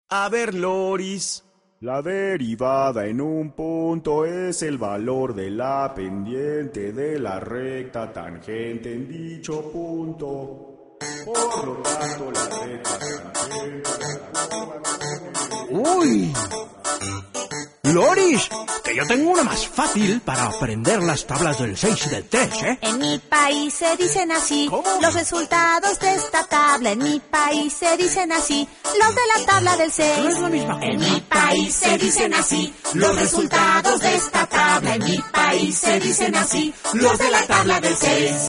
A ver, Loris. La derivada en un punto es el valor de la pendiente de la recta tangente en dicho punto. Por lo tanto, la recta tangente... ¡Uy! Loris, que yo tengo una más fácil para aprender las tablas del 6 y del 3, ¿eh? En mi país se dicen así. ¿Cómo? Los resultados de esta tabla. En mi país se dicen así. Los de la tabla del 6. No es la misma cosa. En mi país se dicen así. Los resultados de esta tabla. En mi país se dicen así. Los de la tabla del 6.